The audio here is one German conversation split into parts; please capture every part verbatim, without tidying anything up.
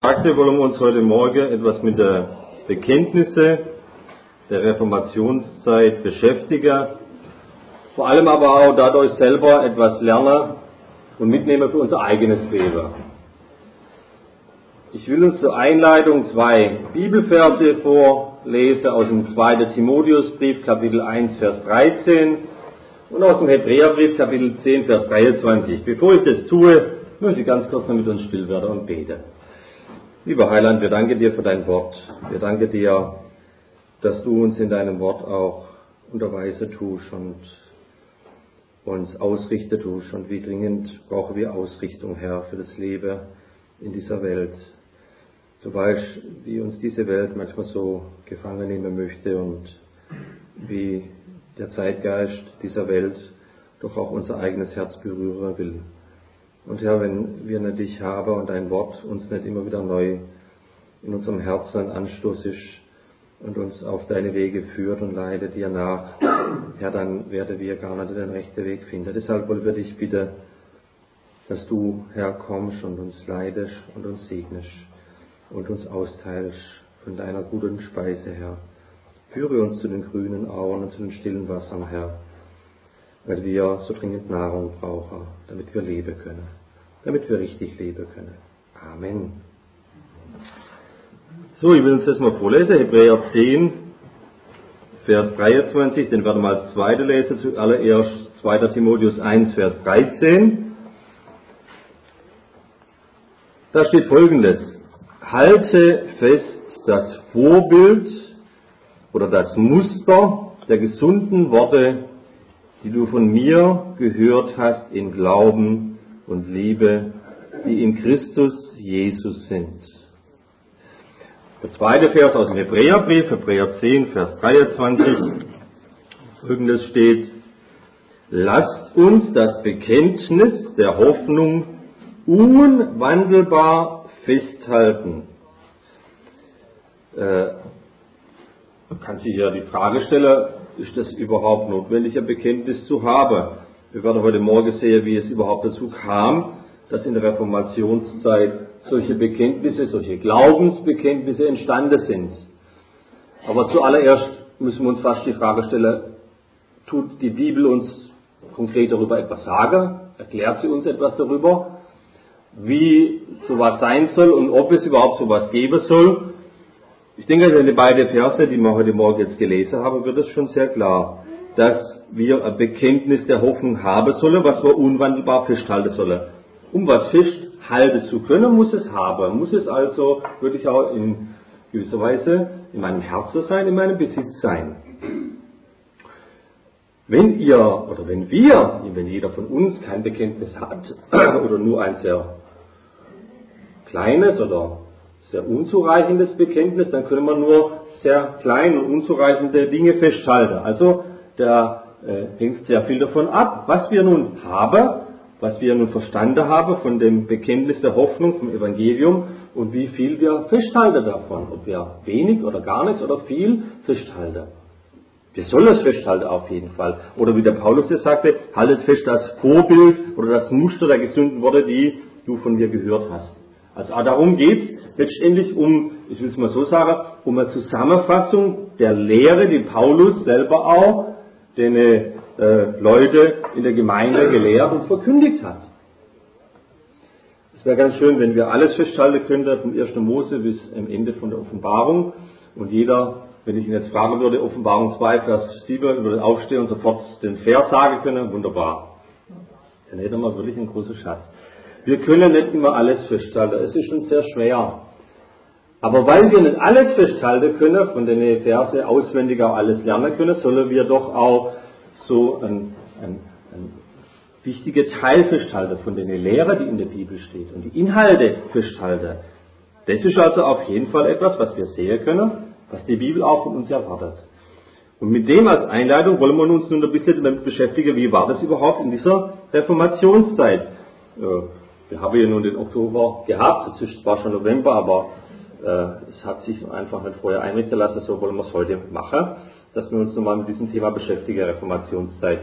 Wir wollen uns heute Morgen etwas mit der Bekenntnisse der Reformationszeit beschäftigen, vor allem aber auch dadurch selber etwas lernen und mitnehmen für unser eigenes Leben. Ich will uns zur Einleitung zwei Bibelverse vorlesen aus dem zweiten Timotheusbrief, Kapitel eins, Vers dreizehn und aus dem Hebräerbrief, Kapitel zehn, Vers dreiundzwanzig. Bevor ich das tue, möchte ich ganz kurz noch mit uns still werden und beten. Lieber Heiland, wir danken dir für dein Wort. Wir danken dir, dass du uns in deinem Wort auch unterweise tust und uns ausrichten tust. Und wie dringend brauchen wir Ausrichtung, Herr, für das Leben in dieser Welt. Du weißt, wie uns diese Welt manchmal so gefangen nehmen möchte und wie der Zeitgeist dieser Welt doch auch unser eigenes Herz berühren will. Und Herr, wenn wir nicht dich haben und dein Wort uns nicht immer wieder neu in unserem Herzen anstoßig und uns auf deine Wege führt und leitet dir nach, Herr, dann werden wir gar nicht den rechten Weg finden. Deshalb wollen wir dich bitten, dass du, Herr, kommst und uns leitest und uns segnest und uns austeilst von deiner guten Speise, Herr. Führe uns zu den grünen Auen und zu den stillen Wassern, Herr, weil wir so dringend Nahrung brauchen, damit wir leben können, damit wir richtig leben können. Amen. So, ich will uns das mal vorlesen, Hebräer zehn, Vers dreiundzwanzig, den werden wir als zweite lesen, zuallererst zweiter Timotheus eins, Vers dreizehn. Da steht Folgendes: Halte fest das Vorbild oder das Muster der gesunden Worte, die du von mir gehört hast in Glauben und Liebe, die in Christus Jesus sind. Der zweite Vers aus dem Hebräerbrief, Hebräer zehn, Vers dreiundzwanzig, folgendes steht: Lasst uns das Bekenntnis der Hoffnung unwandelbar festhalten. Äh, man kann sich ja die Frage stellen, ist das überhaupt notwendig, ein Bekenntnis zu haben? Wir werden heute Morgen sehen, wie es überhaupt dazu kam, dass in der Reformationszeit solche Bekenntnisse, solche Glaubensbekenntnisse entstanden sind. Aber zuallererst müssen wir uns fast die Frage stellen, tut die Bibel uns konkret darüber etwas sagen? Erklärt sie uns etwas darüber, wie sowas sein soll und ob es überhaupt sowas geben soll? Ich denke, in den beiden Verse, die wir heute Morgen jetzt gelesen haben, wird es schon sehr klar, dass wir ein Bekenntnis der Hoffnung haben sollen, was wir unwandelbar festhalten sollen. Um was festhalten zu können, muss es haben. Muss es also wirklich auch in gewisser Weise in meinem Herzen sein, in meinem Besitz sein. Wenn ihr, oder wenn wir, wenn jeder von uns kein Bekenntnis hat, oder nur ein sehr kleines oder sehr unzureichendes Bekenntnis, dann können wir nur sehr kleine und unzureichende Dinge festhalten. Also da äh, hängt sehr viel davon ab, was wir nun haben, was wir nun verstanden haben von dem Bekenntnis der Hoffnung, vom Evangelium und wie viel wir festhalten davon, ob wir wenig oder gar nichts oder viel festhalten. Wir sollen es festhalten auf jeden Fall. Oder wie der Paulus das sagte, haltet fest das Vorbild oder das Muster der gesunden Worte, die du von mir gehört hast. Also auch darum geht es letztendlich um, ich will es mal so sagen, um eine Zusammenfassung der Lehre, die Paulus selber auch den äh, Leute in der Gemeinde gelehrt und verkündigt hat. Es wäre ganz schön, wenn wir alles festhalten könnten, vom ersten Mose bis am Ende von der Offenbarung. Und jeder, wenn ich ihn jetzt fragen würde, Offenbarung zwei, Vers sieben, würde aufstehen und sofort den Vers sagen können, wunderbar. Dann hätten wir wirklich einen großen Schatz. Wir können nicht immer alles festhalten, es ist schon sehr schwer. Aber weil wir nicht alles festhalten können, von den Verse auswendig auch alles lernen können, sollen wir doch auch so ein, ein, ein wichtiger Teil festhalten von den Lehren, die in der Bibel steht und die Inhalte festhalten. Das ist also auf jeden Fall etwas, was wir sehen können, was die Bibel auch von uns erwartet. Und mit dem als Einleitung wollen wir uns nun ein bisschen damit beschäftigen, wie war das überhaupt in dieser Reformationszeit. Wir haben ja nun den Oktober gehabt, jetzt ist zwar schon November, aber äh, es hat sich einfach nicht vorher einrichten lassen, so wollen wir es heute machen, dass wir uns nochmal mit diesem Thema beschäftigen, Reformationszeit.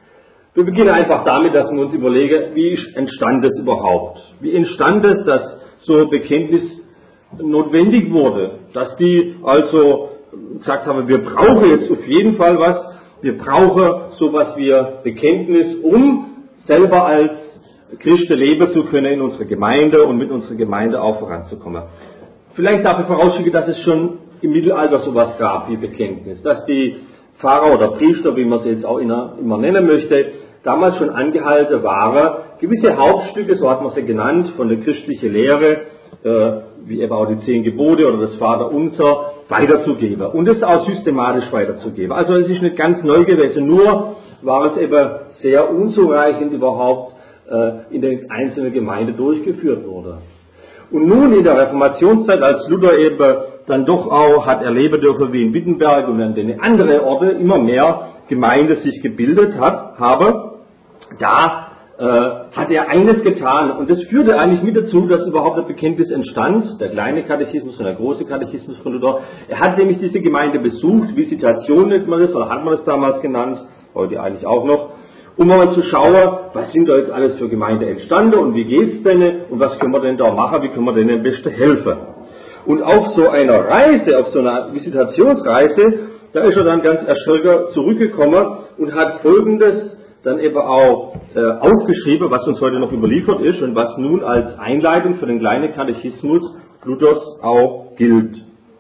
Wir beginnen einfach damit, dass wir uns überlegen, wie entstand es überhaupt? Wie entstand es, dass so ein Bekenntnis notwendig wurde. Dass die also gesagt haben, wir brauchen jetzt auf jeden Fall was, wir brauchen sowas wie Bekenntnis, um selber als Christen leben zu können in unserer Gemeinde und mit unserer Gemeinde auch voranzukommen. Vielleicht darf ich vorausschicken, dass es schon im Mittelalter sowas gab wie Bekenntnis, dass die Pfarrer oder Priester, wie man sie jetzt auch immer nennen möchte, damals schon angehalten waren, gewisse Hauptstücke, so hat man sie genannt, von der christlichen Lehre, äh, wie eben auch die zehn Gebote oder das Vaterunser, weiterzugeben und es auch systematisch weiterzugeben. Also es ist nicht ganz neu gewesen, nur war es eben sehr unzureichend überhaupt äh, in der einzelnen Gemeinde durchgeführt wurde. Und nun in der Reformationszeit, als Luther eben dann doch auch hat erleben dürfen, wie in Wittenberg und an den anderen Orten immer mehr Gemeinde sich gebildet hat, habe, da äh, hat er eines getan und das führte eigentlich mit dazu, dass überhaupt ein Bekenntnis entstand, der kleine Katechismus und der große Katechismus von Luther. Er hat nämlich diese Gemeinde besucht, Visitation nennt man das, oder hat man das damals genannt, heute eigentlich auch noch, um mal zu schauen, was sind da jetzt alles für Gemeinde entstanden und wie geht's denn und was können wir denn da machen, wie können wir denn am besten helfen. Und auf so einer Reise, auf so einer Visitationsreise, da ist er dann ganz erschrocken zurückgekommen und hat Folgendes dann eben auch äh, aufgeschrieben, was uns heute noch überliefert ist und was nun als Einleitung für den kleinen Katechismus Luthers auch gilt.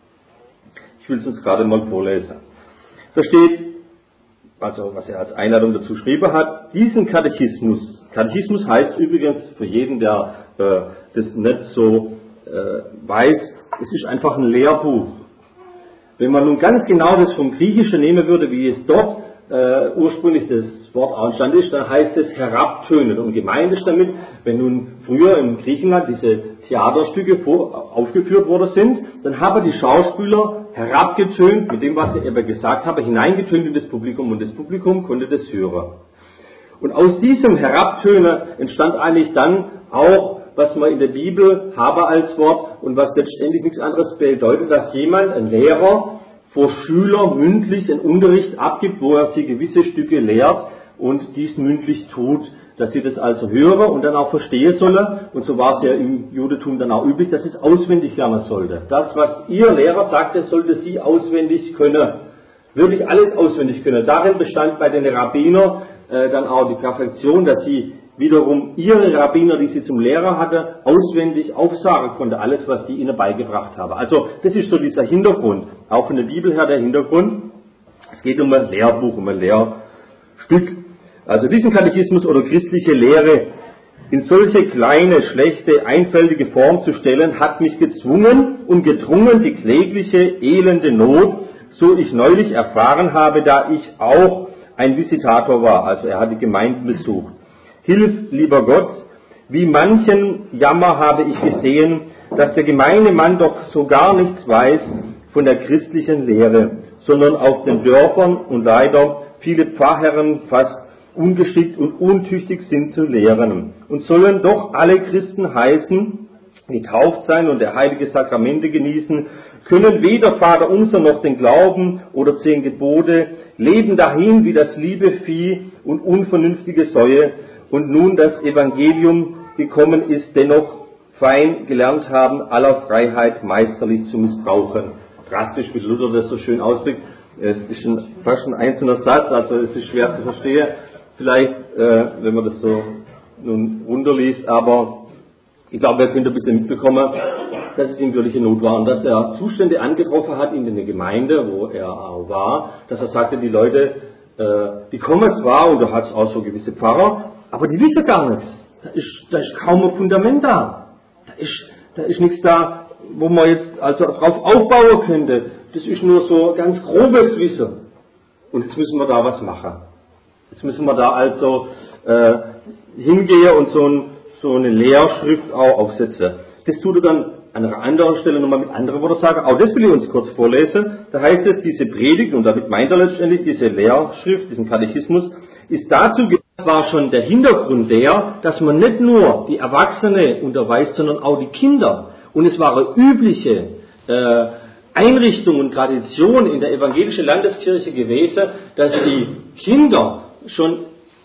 Ich will es uns gerade mal vorlesen. Da steht, also was er als Einladung dazu geschrieben hat, diesen Katechismus, Katechismus heißt übrigens für jeden, der äh, das nicht so äh, weiß, es ist einfach ein Lehrbuch. Wenn man nun ganz genau das vom Griechischen nehmen würde, wie es dort äh, ursprünglich das Wort anstand ist, dann heißt es herabtönen. Und gemeint ist damit, wenn nun früher in Griechenland diese Theaterstücke vor, aufgeführt worden sind, dann haben die Schauspieler herabgetönt, mit dem, was sie eben gesagt haben, hineingetönt in das Publikum und das Publikum konnte das hören. Und aus diesem Herabtönen entstand eigentlich dann auch, was man in der Bibel habe als Wort und was letztendlich nichts anderes bedeutet, dass jemand, ein Lehrer, vor Schüler mündlich einen Unterricht abgibt, wo er sie gewisse Stücke lehrt und dies mündlich tut, dass sie das also hören und dann auch verstehen sollen. Und so war es ja im Judentum dann auch üblich, dass es auswendig lernen sollte. Das, was ihr Lehrer sagte, sollte sie auswendig können. Wirklich alles auswendig können. Darin bestand bei den Rabbinern äh, dann auch die Perfektion, dass sie wiederum ihre Rabbiner, die sie zum Lehrer hatte, auswendig aufsagen konnte, alles, was die ihnen beigebracht haben. Also das ist so dieser Hintergrund, auch von der Bibel her der Hintergrund. Es geht um ein Lehrbuch, um ein Lehrstück. Also diesen Katechismus oder christliche Lehre in solche kleine, schlechte, einfältige Form zu stellen, hat mich gezwungen und gedrungen die klägliche, elende Not, so ich neulich erfahren habe, da ich auch ein Visitator war. Also er hat die Gemeinden besucht. Hilf, lieber Gott, wie manchen Jammer habe ich gesehen, dass der gemeine Mann doch so gar nichts weiß von der christlichen Lehre, sondern auf den Dörfern und leider viele Pfarrherren fast ungeschickt und untüchtig sind zu lehren. Und sollen doch alle Christen heißen, getauft sein und der heilige Sakramente genießen, können weder Vater unser noch den Glauben oder zehn Gebote, leben dahin wie das liebe Vieh und unvernünftige Säue, und nun das Evangelium gekommen ist, dennoch fein gelernt haben, aller Freiheit meisterlich zu missbrauchen. Drastisch, wie Luther das so schön ausdrückt. Es ist ein, fast ein einzelner Satz, also es ist schwer zu verstehen, vielleicht, äh, wenn man das so nun runterliest, aber ich glaube, er könnte ein bisschen mitbekommen, dass es ihm wirkliche Not war und dass er Zustände angetroffen hat in der Gemeinde, wo er auch war, dass er sagte, die Leute, äh, die kommen zwar, und da hat es auch so gewisse Pfarrer, aber die wissen gar nichts. Da ist, da ist kaum ein Fundament da. Da ist, da ist nichts da, wo man jetzt also drauf aufbauen könnte. Das ist nur so ganz grobes Wissen. Und jetzt müssen wir da was machen. Jetzt müssen wir da also äh, hingehen und so, ein, so eine Lehrschrift auch aufsetzen. Das tut er dann an einer anderen Stelle nochmal mit anderen Worten sagen. Auch das will ich uns kurz vorlesen. Da heißt es, diese Predigt, und damit meint er letztendlich diese Lehrschrift, diesen Katechismus, ist dazu gedacht, war schon der Hintergrund der, dass man nicht nur die Erwachsene unterweist, sondern auch die Kinder. Und es war eine übliche äh, Einrichtung und Tradition in der evangelischen Landeskirche gewesen, dass die Kinder schon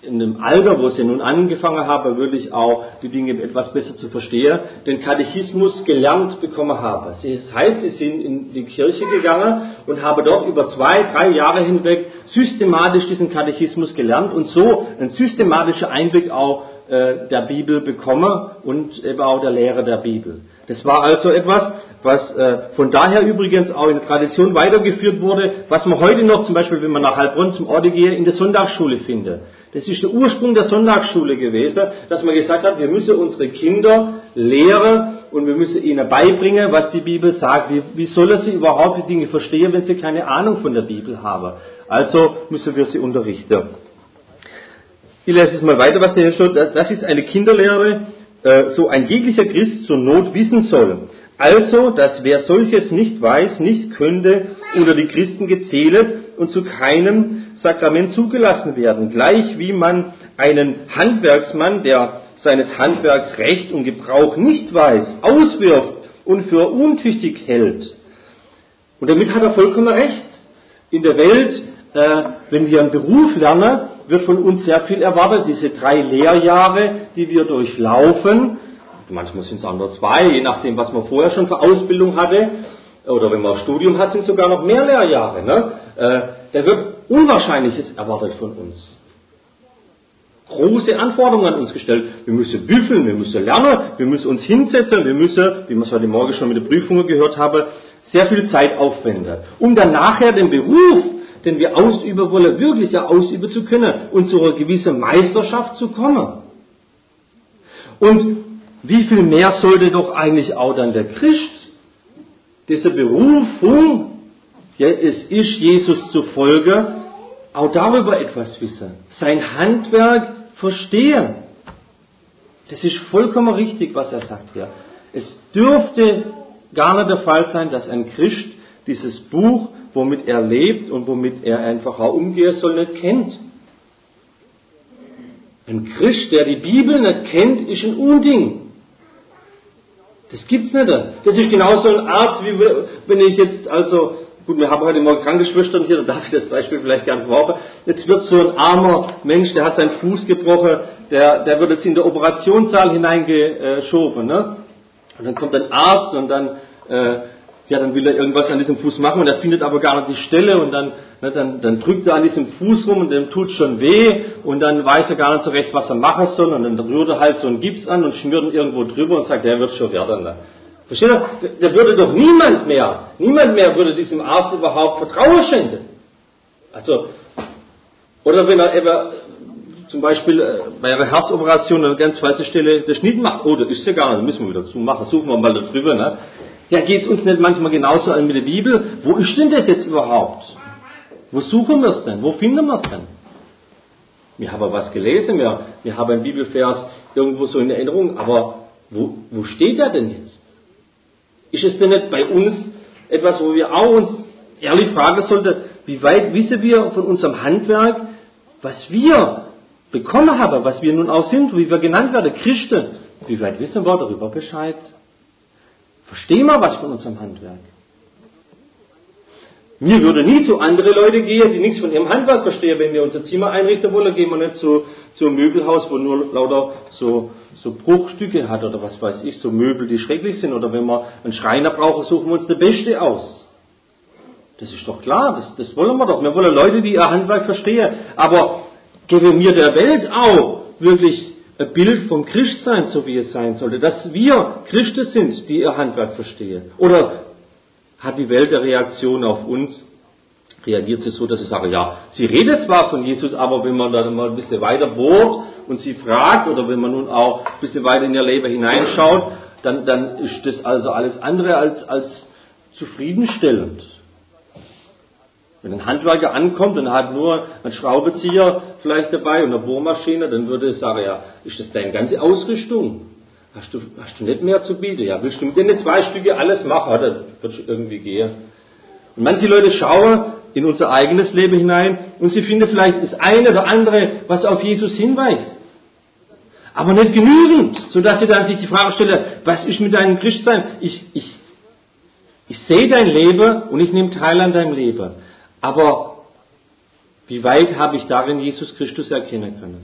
in dem Alter, wo sie nun angefangen haben, wirklich auch die Dinge etwas besser zu verstehen, den Katechismus gelernt bekommen haben. Das heißt, sie sind in die Kirche gegangen und haben dort über zwei, drei Jahre hinweg systematisch diesen Katechismus gelernt und so einen systematischen Einblick auch äh, der Bibel bekommen und eben auch der Lehre der Bibel. Das war also etwas, was äh, von daher übrigens auch in der Tradition weitergeführt wurde, was man heute noch zum Beispiel, wenn man nach Heilbronn zum Orde gehe, in der Sonntagsschule findet. Das ist der Ursprung der Sonntagsschule gewesen, dass man gesagt hat, wir müssen unsere Kinder lehren und wir müssen ihnen beibringen, was die Bibel sagt. Wie, wie sollen sie überhaupt die Dinge verstehen, wenn sie keine Ahnung von der Bibel haben? Also müssen wir sie unterrichten. Ich lese es mal weiter, was hier steht. Das ist eine Kinderlehre, äh, so ein jeglicher Christ zur Not wissen soll. Also, dass wer solches nicht weiß, nicht könnte, unter die Christen gezählt und zu keinem Sakrament zugelassen werden. Gleich wie man einen Handwerksmann, der seines Handwerks Recht und Gebrauch nicht weiß, auswirft und für untüchtig hält. Und damit hat er vollkommen recht. In der Welt, äh, wenn wir einen Beruf lernen, wird von uns sehr viel erwartet. Diese drei Lehrjahre, die wir durchlaufen, manchmal sind es auch nur zwei, je nachdem, was man vorher schon für Ausbildung hatte, oder wenn man ein Studium hat, sind es sogar noch mehr Lehrjahre. Ne? Äh, da wird Unwahrscheinliches erwartet von uns. Große Anforderungen an uns gestellt. Wir müssen büffeln, wir müssen lernen, wir müssen uns hinsetzen, wir müssen, wie wir es heute Morgen schon mit den Prüfungen gehört haben, sehr viel Zeit aufwenden, um dann nachher den Beruf, den wir ausüben wollen, wirklich ja ausüben zu können und zu einer gewissen Meisterschaft zu kommen. Und wie viel mehr sollte doch eigentlich auch dann der Christ diese Berufung, ja, es ist Jesus zu folgen, auch darüber etwas wissen, sein Handwerk verstehen. Das ist vollkommen richtig, was er sagt hier. Es dürfte gar nicht der Fall sein, dass ein Christ dieses Buch, womit er lebt und womit er einfach auch umgehen soll, nicht kennt. Ein Christ, der die Bibel nicht kennt, ist ein Unding. Das gibt's nicht. Das ist genauso ein Arzt, wie wenn ich jetzt also, gut, wir haben heute Morgen Krankenschwestern hier, da darf ich das Beispiel vielleicht gerne brauchen. Jetzt wird so ein armer Mensch, der hat seinen Fuß gebrochen, der, der wird jetzt in der Operationssaal hineingeschoben, ne? Und dann kommt ein Arzt und dann, äh, ja, dann will er irgendwas an diesem Fuß machen und er findet aber gar nicht die Stelle und dann, ne, dann, dann drückt er an diesem Fuß rum und dem tut schon weh und dann weiß er gar nicht so recht, was er machen soll und dann rührt er halt so einen Gips an und schmiert ihn irgendwo drüber und sagt, der wird schon werden. Ne? Versteht ihr? Da würde doch niemand mehr, niemand mehr würde diesem Arzt überhaupt Vertrauen schenken. Also, oder wenn er eben zum Beispiel äh, bei einer Herzoperation an einer ganz falschen Stelle der Schnitt macht, oh, das ist ja gar nicht, da müssen wir wieder zumachen, suchen wir mal da drüber, ne? Ja, geht es uns nicht manchmal genauso an mit der Bibel? Wo ist denn das jetzt überhaupt? Wo suchen wir es denn? Wo finden wir es denn? Wir haben was gelesen, wir, wir haben einen Bibelvers irgendwo so in Erinnerung, aber wo, wo steht er denn jetzt? Ist es denn nicht bei uns etwas, wo wir auch uns ehrlich fragen sollten, wie weit wissen wir von unserem Handwerk, was wir bekommen haben, was wir nun auch sind, wie wir genannt werden, Christen? Wie weit wissen wir darüber Bescheid? Verstehen wir was von unserem Handwerk? Mir würde nie zu andere Leute gehen, die nichts von ihrem Handwerk verstehen. Wenn wir unser Zimmer einrichten wollen, gehen wir nicht zu, zu einem Möbelhaus, wo nur lauter so, so Bruchstücke hat oder was weiß ich, so Möbel, die schrecklich sind. Oder wenn wir einen Schreiner brauchen, suchen wir uns das Beste aus. Das ist doch klar, das, das wollen wir doch. Wir wollen Leute, die ihr Handwerk verstehen. Aber geben wir der Welt auch wirklich ein Bild vom Christsein, so wie es sein sollte, dass wir Christen sind, die ihr Handwerk verstehen. Oder hat die Welt eine Reaktion auf uns? Reagiert sie so, dass sie sagen, ja, sie redet zwar von Jesus, aber wenn man dann mal ein bisschen weiter bohrt und sie fragt, oder wenn man nun auch ein bisschen weiter in ihr Leben hineinschaut, dann, dann ist das also alles andere als, als zufriedenstellend. Wenn ein Handwerker ankommt und hat nur einen Schraubenzieher vielleicht dabei und eine Bohrmaschine, dann würde er sagen, ja, ist das deine ganze Ausrüstung? Hast du, hast du nicht mehr zu bieten? Ja, willst du mit den zwei Stücke alles machen? Ja, das wird schon irgendwie gehen. Und manche Leute schauen in unser eigenes Leben hinein und sie finden vielleicht das eine oder andere, was auf Jesus hinweist. Aber nicht genügend, sodass sie dann sich die Frage stellen, was ist mit deinem Christsein? Ich, ich, ich sehe dein Leben und ich nehme teil an deinem Leben. Aber wie weit habe ich darin Jesus Christus erkennen können?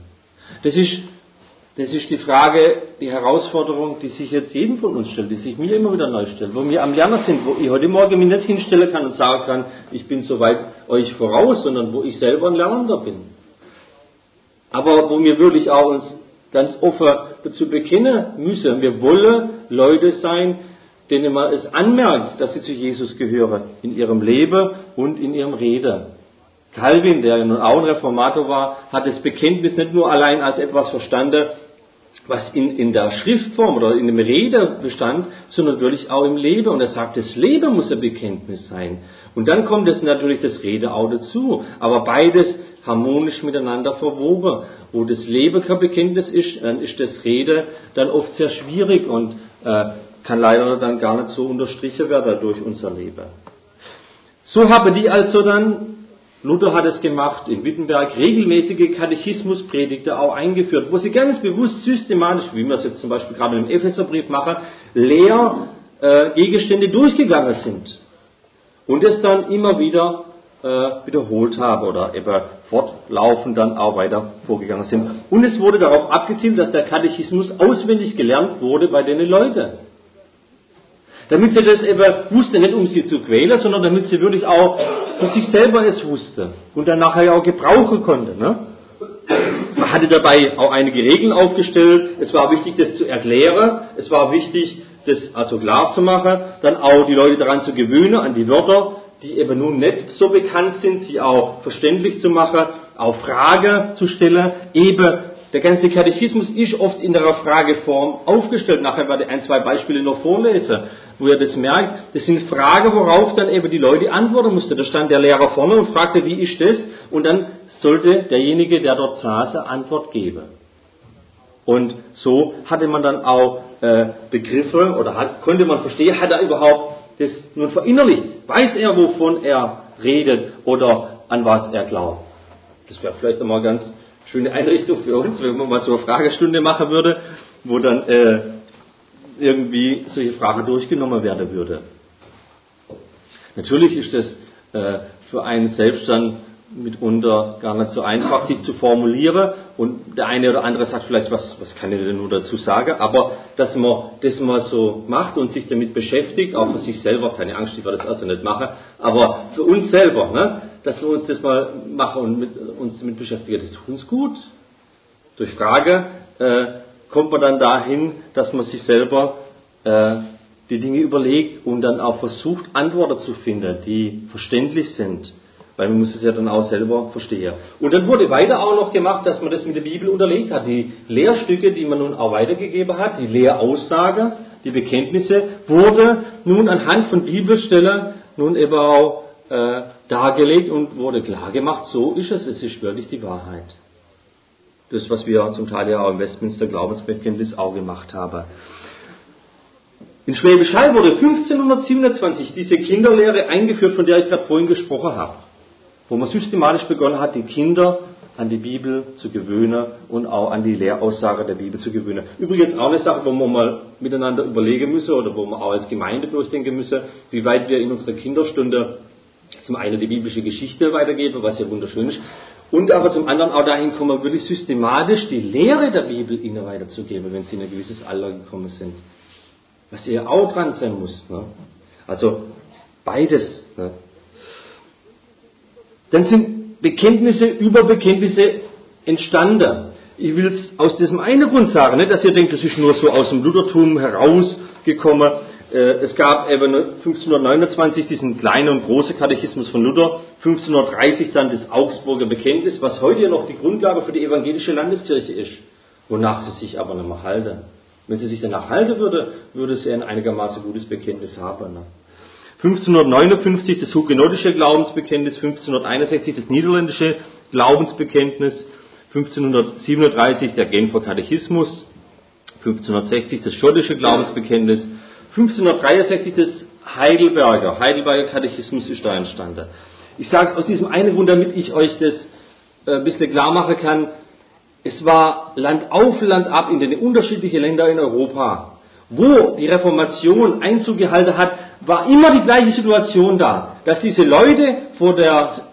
Das ist, das ist die Frage, die Herausforderung, die sich jetzt jedem von uns stellt, die sich mir immer wieder neu stellt, wo wir am Lernen sind, wo ich heute Morgen mich nicht hinstellen kann und sagen kann, ich bin so weit euch voraus, sondern wo ich selber ein Lernender bin. Aber wo wir wirklich auch uns ganz offen dazu bekennen müssen, wir wollen Leute sein, denen man es anmerkt, dass sie zu Jesus gehören, in ihrem Leben und in ihrem Reden. Calvin, der nun auch ein Reformator war, hat das Bekenntnis nicht nur allein als etwas verstanden, was in, in der Schriftform oder in dem Rede bestand, sondern wirklich auch im Leben. Und er sagt, das Leben muss ein Bekenntnis sein. Und dann kommt es natürlich das Rede auch dazu. Aber beides harmonisch miteinander verwoben. Wo das Leben kein Bekenntnis ist, dann ist das Rede dann oft sehr schwierig und äh, kann leider dann gar nicht so unterstrichen werden durch unser Leben. So haben die also dann, Luther hat es gemacht, in Wittenberg regelmäßige Katechismuspredigten auch eingeführt, wo sie ganz bewusst systematisch, wie wir es jetzt zum Beispiel gerade im Epheserbrief machen, Lehrgegenstände äh, durchgegangen sind und es dann immer wieder äh, wiederholt haben oder eben fortlaufend dann auch weiter vorgegangen sind. Und es wurde darauf abgezielt, dass der Katechismus auswendig gelernt wurde bei den Leuten. Damit sie das eben wusste, nicht um sie zu quälen, sondern damit sie wirklich auch für sich selber es wusste und dann nachher ja auch gebrauchen konnte. Ne? Man hatte dabei auch einige Regeln aufgestellt. Es war wichtig, das zu erklären. Es war wichtig, das also klar zu machen. Dann auch die Leute daran zu gewöhnen, an die Wörter, die eben nun nicht so bekannt sind, sie auch verständlich zu machen, auch Fragen zu stellen. Eben, der ganze Katechismus ist oft in der Frageform aufgestellt. Nachher werde ich ein, zwei Beispiele noch vorlesen, wo ihr das merkt. Das sind Fragen, worauf dann eben die Leute antworten mussten. Da stand der Lehrer vorne und fragte, wie ist das? Und dann sollte derjenige, der dort saß, eine Antwort geben. Und so hatte man dann auch äh, Begriffe oder hat, konnte man verstehen, hat er überhaupt das nun verinnerlicht? Weiß er, wovon er redet oder an was er glaubt? Das wäre vielleicht einmal ganz schöne Einrichtung für uns, wenn man mal so eine Fragestunde machen würde, wo dann äh, irgendwie solche Fragen durchgenommen werden würde. Natürlich ist das äh, für einen selbst dann mitunter gar nicht so einfach, sich zu formulieren, und der eine oder andere sagt vielleicht, was, was kann ich denn nur dazu sagen, aber dass man das mal so macht und sich damit beschäftigt, auch für sich selber, keine Angst, ich werde das also nicht machen, aber für uns selber, ne, dass wir uns das mal machen und mit, uns damit beschäftigen, das tut uns gut. Durch Frage äh, kommt man dann dahin, dass man sich selber äh, die Dinge überlegt und dann auch versucht, Antworten zu finden, die verständlich sind. Weil man muss es ja dann auch selber verstehen. Und dann wurde weiter auch noch gemacht, dass man das mit der Bibel unterlegt hat. Die Lehrstücke, die man nun auch weitergegeben hat, die Lehraussagen, die Bekenntnisse, wurde nun anhand von Bibelstellen nun eben auch äh, dargelegt und wurde klar gemacht, so ist es, es ist wirklich die Wahrheit. Das, was wir zum Teil ja auch im Westminster Glaubensbekenntnis auch gemacht haben. In Schwäbisch Hall wurde fünfzehnhundertsiebenundzwanzig diese Kinderlehre eingeführt, von der ich gerade vorhin gesprochen habe, wo man systematisch begonnen hat, die Kinder an die Bibel zu gewöhnen und auch an die Lehraussage der Bibel zu gewöhnen. Übrigens auch eine Sache, wo wir mal miteinander überlegen müssen oder wo wir auch als Gemeinde durchdenken müssen, wie weit wir in unserer Kinderstunde zum einen die biblische Geschichte weitergeben, was ja wunderschön ist, und aber zum anderen auch dahin kommen, wirklich systematisch die Lehre der Bibel ihnen weiterzugeben, wenn sie in ein gewisses Alter gekommen sind. Was ihr auch dran sein muss. Ne? Also beides. Ne? Dann sind Bekenntnisse über Bekenntnisse entstanden. Ich will es aus diesem einen Grund sagen, nicht, dass ihr denkt, das ist nur so aus dem Luthertum herausgekommen. Es gab eben fünfzehnhundertneunundzwanzig diesen kleinen und großen Katechismus von Luther, fünfzehnhundertdreißig dann das Augsburger Bekenntnis, was heute ja noch die Grundlage für die evangelische Landeskirche ist, wonach sie sich aber nicht mehr halten. Wenn sie sich danach halten würde, würde sie ein einigermaßen gutes Bekenntnis haben. Ne? fünfzehnhundertneunundfünfzig das hugenotische Glaubensbekenntnis, fünfzehnhunderteinundsechzig das niederländische Glaubensbekenntnis, fünfzehnhundertsiebenunddreißig der Genfer Katechismus, fünfzehnhundertsechzig das schottische Glaubensbekenntnis, fünfzehnhundertdreiundsechzig das Heidelberger, Heidelberger Katechismus ist da entstanden. Ich sage es aus diesem einen Grund, damit ich euch das äh, ein bisschen klar machen kann. Es war Land auf, Land ab in den unterschiedlichen Ländern in Europa. Wo die Reformation Einzug gehalten hat, war immer die gleiche Situation da. Dass diese Leute vor der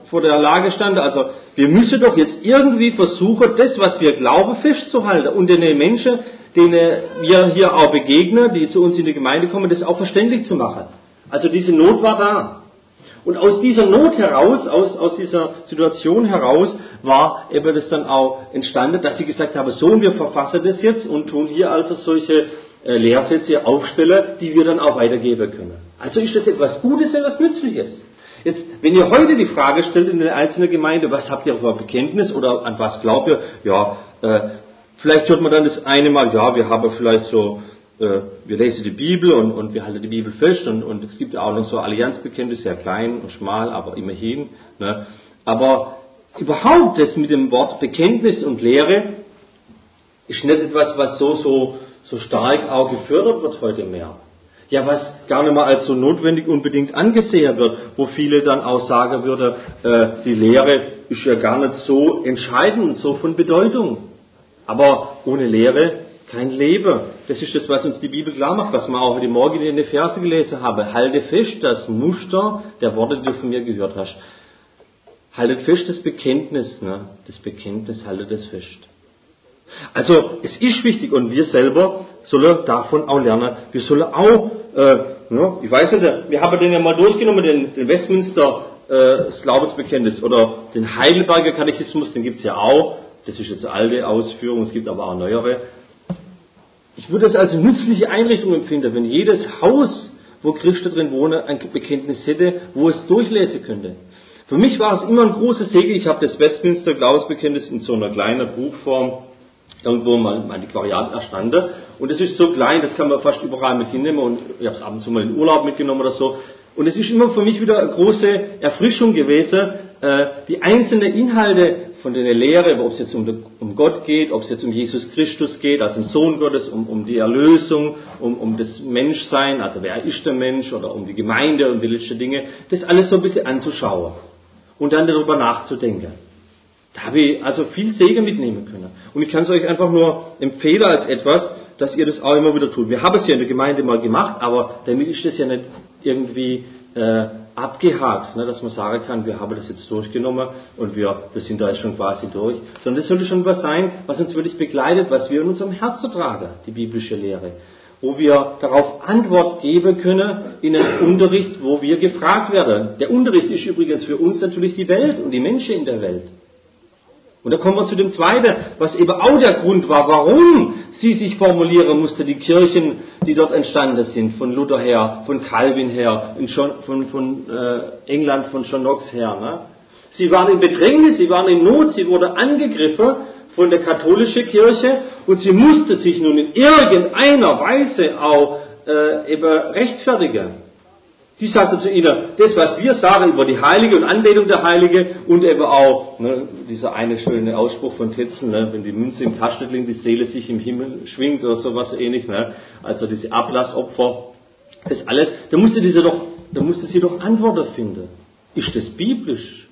vor der Lage standen, also wir müssen doch jetzt irgendwie versuchen, das, was wir glauben, festzuhalten und den Menschen, denen wir hier auch begegnen, die zu uns in die Gemeinde kommen, das auch verständlich zu machen. Also diese Not war da. Und aus dieser Not heraus, aus, aus dieser Situation heraus, war eben das dann auch entstanden, dass sie gesagt haben, so, und wir verfassen das jetzt und tun hier also solche äh, Lehrsätze aufstellen, die wir dann auch weitergeben können. Also ist das etwas Gutes, etwas Nützliches. Jetzt, wenn ihr heute die Frage stellt in der einzelnen Gemeinde, was habt ihr für ein Bekenntnis oder an was glaubt ihr? Ja, äh, vielleicht hört man dann das eine Mal, ja, wir haben vielleicht so, äh, wir lesen die Bibel und, und wir halten die Bibel fest und, und es gibt ja auch noch so Allianzbekenntnis, sehr klein und schmal, aber immerhin. Ne? Aber überhaupt das mit dem Wort Bekenntnis und Lehre ist nicht etwas, was so, so, so stark auch gefördert wird heute mehr. Ja, was gar nicht mal als so notwendig unbedingt angesehen wird, wo viele dann auch sagen würden, äh, die Lehre ist ja gar nicht so entscheidend und so von Bedeutung. Aber ohne Lehre kein Leben. Das ist das, was uns die Bibel klar macht, was wir auch heute Morgen in den Verse gelesen haben. Halte fest das Muster der Worte, die du von mir gehört hast. Haltet fest das Bekenntnis, ne? Das Bekenntnis, haltet es fest. Also, es ist wichtig und wir selber sollen davon auch lernen. Wir sollen auch, äh, ne, ich weiß nicht, wir haben den ja mal durchgenommen, den, den Westminster äh, das Glaubensbekenntnis oder den Heidelberger Katechismus, den gibt's ja auch. Das ist jetzt eine alte Ausführung, es gibt aber auch neuere. Ich würde es als nützliche Einrichtung empfinden, wenn jedes Haus, wo Christen drin wohnen, ein Bekenntnis hätte, wo es durchlesen könnte. Für mich war es immer ein großer Segen. Ich habe das Westminster Glaubensbekenntnis in so einer kleinen Buchform irgendwo mal im Antiquariat erstanden. Und es ist so klein, das kann man fast überall mit hinnehmen. Und ich habe es ab und zu mal in Urlaub mitgenommen oder so. Und es ist immer für mich wieder eine große Erfrischung gewesen, äh, die einzelnen Inhalte von der Lehre, ob es jetzt um, um Gott geht, ob es jetzt um Jesus Christus geht, als den Sohn Gottes, um, um die Erlösung, um, um das Menschsein, also wer ist der Mensch, oder um die Gemeinde und welche Dinge, das alles so ein bisschen anzuschauen und dann darüber nachzudenken. Da habe ich also viel Segen mitnehmen können. Und ich kann es euch einfach nur empfehlen als etwas, dass ihr das auch immer wieder tut. Wir haben es ja in der Gemeinde mal gemacht, aber damit ist das ja nicht irgendwie äh, abgehakt, ne, dass man sagen kann, wir haben das jetzt durchgenommen und wir, wir sind da jetzt schon quasi durch. Sondern das sollte schon was sein, was uns wirklich begleitet, was wir in unserem Herzen tragen, die biblische Lehre. Wo wir darauf Antwort geben können in einem Unterricht, wo wir gefragt werden. Der Unterricht ist übrigens für uns natürlich die Welt und die Menschen in der Welt. Und da kommen wir zu dem Zweiten, was eben auch der Grund war, warum sie sich formulieren musste, die Kirchen, die dort entstanden sind, von Luther her, von Calvin her, John, von, von äh, England, von John Knox her. Ne? Sie waren in Bedrängnis, sie waren in Not, sie wurde angegriffen von der katholischen Kirche und sie musste sich nun in irgendeiner Weise auch äh, eben rechtfertigen. Die sagte zu ihnen, das, was wir sagen über die Heilige und Anbetung der Heilige und eben auch, ne, dieser eine schöne Ausspruch von Tetzel, ne, wenn die Münze im Kasten liegt, die Seele sich im Himmel schwingt oder sowas ähnlich, ne, also diese Ablassopfer, das alles, da musste diese doch, da musste sie doch Antworten finden. Ist das biblisch?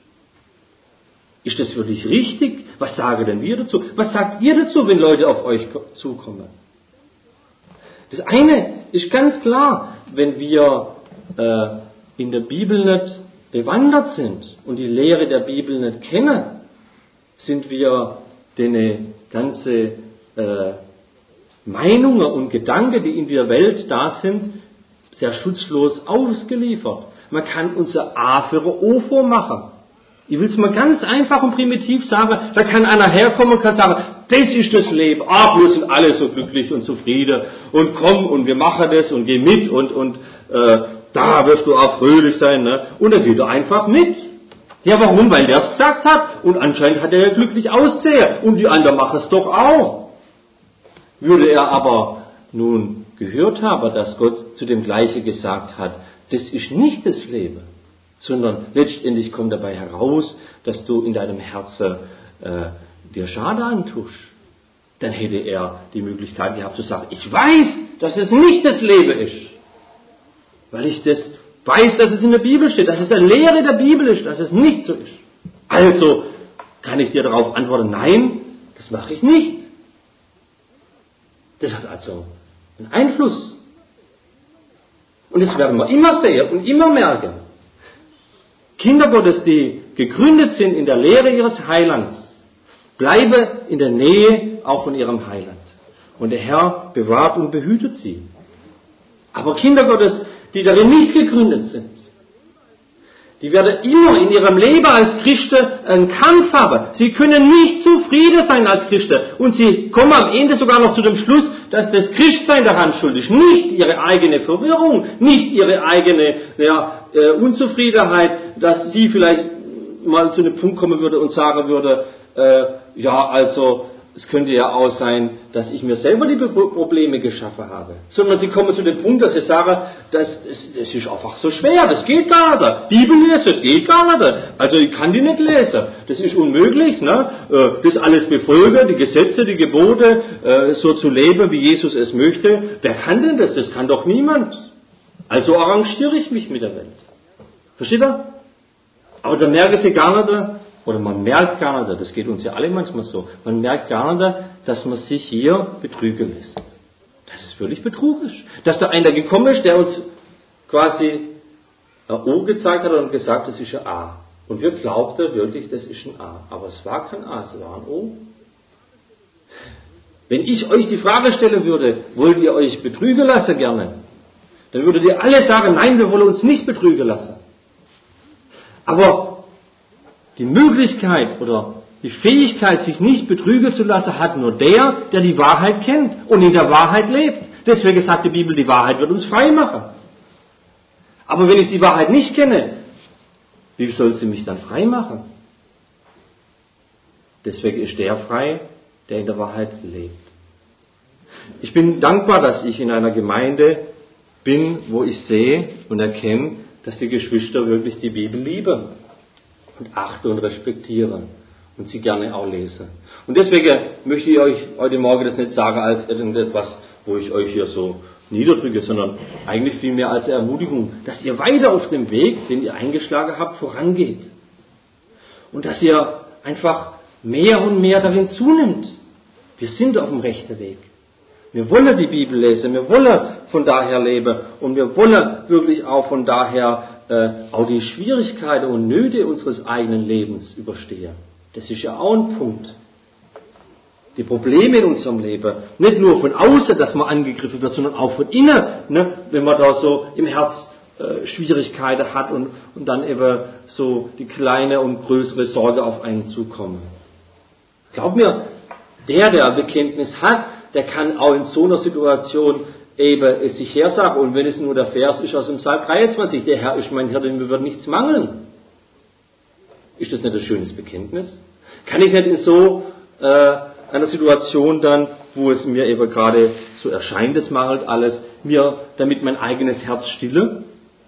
Ist das wirklich richtig? Was sagen denn wir dazu? Was sagt ihr dazu, wenn Leute auf euch zukommen? Das eine ist ganz klar, wenn wir in der Bibel nicht bewandert sind und die Lehre der Bibel nicht kennen, sind wir den ganze äh, Meinungen und Gedanken, die in der Welt da sind, sehr schutzlos ausgeliefert. Man kann unser A für ein O vormachen. Ich will es mal ganz einfach und primitiv sagen, da kann einer herkommen und kann sagen, das ist das Leben, ach, wir sind alle so glücklich und zufrieden und komm und wir machen das und geh mit und, und äh, da wirst du auch fröhlich sein, ne? Und dann geht er einfach mit. Ja, warum? Weil der es gesagt hat. Und anscheinend hat er ja glücklich ausgesehen. Und die anderen machen es doch auch. Würde er aber nun gehört haben, dass Gott zu dem Gleichen gesagt hat, das ist nicht das Leben, sondern letztendlich kommt dabei heraus, dass du in deinem Herzen äh, dir Schade antust. Dann hätte er die Möglichkeit gehabt zu sagen, ich weiß, dass es nicht das Leben ist. Weil ich das weiß, dass es in der Bibel steht, dass es eine Lehre der Bibel ist, dass es nicht so ist. Also kann ich dir darauf antworten, nein, das mache ich nicht. Das hat also einen Einfluss. Und das werden wir immer sehen und immer merken. Kinder Gottes, die gegründet sind in der Lehre ihres Heilands, bleiben in der Nähe auch von ihrem Heiland. Und der Herr bewahrt und behütet sie. Aber Kinder Gottes, die darin nicht gegründet sind, die werden immer in ihrem Leben als Christen einen Kampf haben. Sie können nicht zufrieden sein als Christen. Und sie kommen am Ende sogar noch zu dem Schluss, dass das Christsein daran schuld ist. Nicht ihre eigene Verwirrung, nicht ihre eigene ja, äh, Unzufriedenheit, dass sie vielleicht mal zu einem Punkt kommen würde und sagen würde, äh, ja, also es könnte ja auch sein, dass ich mir selber die Probleme geschaffen habe. Sondern sie kommen zu dem Punkt, dass sie sagen, das, das, das ist einfach so schwer, das geht gar nicht. Bibel lesen, das geht gar nicht. Also ich kann die nicht lesen. Das ist unmöglich, ne? Das alles befolgen, die Gesetze, die Gebote, so zu leben, wie Jesus es möchte. Wer kann denn das? Das kann doch niemand. Also arrangiere ich mich mit der Welt. Versteht ihr? Aber da merken sie gar nicht, oder man merkt gar nicht, das geht uns ja alle manchmal so, man merkt gar nicht, dass man sich hier betrügen lässt. Das ist völlig betrügerisch. Dass da einer gekommen ist, der uns quasi ein O gezeigt hat und gesagt, das ist ein A. Und wir glaubten wirklich, das ist ein A. Aber es war kein A, es war ein O. Wenn ich euch die Frage stellen würde, wollt ihr euch betrügen lassen gerne? Dann würdet ihr alle sagen, nein, wir wollen uns nicht betrügen lassen. Aber die Möglichkeit oder die Fähigkeit, sich nicht betrügen zu lassen, hat nur der, der die Wahrheit kennt und in der Wahrheit lebt. Deswegen sagt die Bibel, die Wahrheit wird uns frei machen. Aber wenn ich die Wahrheit nicht kenne, wie soll sie mich dann frei machen? Deswegen ist der frei, der in der Wahrheit lebt. Ich bin dankbar, dass ich in einer Gemeinde bin, wo ich sehe und erkenne, dass die Geschwister wirklich die Bibel lieben. Und achte und respektiere und sie gerne auch lese. Und deswegen möchte ich euch heute Morgen das nicht sagen als irgendetwas, wo ich euch hier so niederdrücke, sondern eigentlich vielmehr als Ermutigung, dass ihr weiter auf dem Weg, den ihr eingeschlagen habt, vorangeht. Und dass ihr einfach mehr und mehr darin zunimmt. Wir sind auf dem rechten Weg. Wir wollen die Bibel lesen, wir wollen von daher leben und wir wollen wirklich auch von daher Äh, auch die Schwierigkeiten und Nöte unseres eigenen Lebens überstehen. Das ist ja auch ein Punkt. Die Probleme in unserem Leben, nicht nur von außen, dass man angegriffen wird, sondern auch von innen, ne? Wenn man da so im Herz äh, Schwierigkeiten hat und, und dann eben so die kleine und größere Sorge auf einen zukommen. Glaub mir, der, der Bekenntnis hat, der kann auch in so einer Situation eben es sich hersagen, und wenn es nur der Vers ist aus dem Psalm dreiundzwanzig, der Herr ist mein Hirte, mir wird nichts mangeln. Ist das nicht ein schönes Bekenntnis? Kann ich nicht in so äh, einer Situation dann, wo es mir eben gerade so erscheint, es mangelt alles, mir damit mein eigenes Herz stille?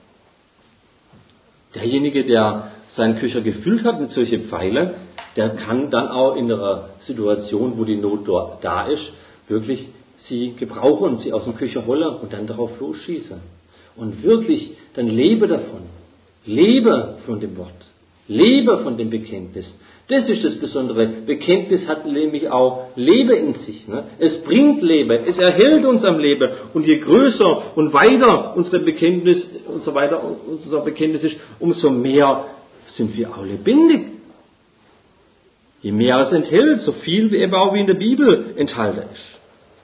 Derjenige, der seinen Köcher gefüllt hat mit solchen Pfeilen, der kann dann auch in einer Situation, wo die Not da ist, wirklich sie gebrauchen und sie aus dem Köcher holen und dann darauf losschießen. Und wirklich dann lebe davon. Lebe von dem Wort. Lebe von dem Bekenntnis. Das ist das Besondere. Bekenntnis hat nämlich auch Leben in sich. Ne? Es bringt Leben. Es erhält uns am Leben. Und je größer und weiter unsere Bekenntnis, und so weiter, unser Bekenntnis ist, umso mehr sind wir auch lebendig. Je mehr es enthält, so viel wie eben auch wie in der Bibel enthalten ist.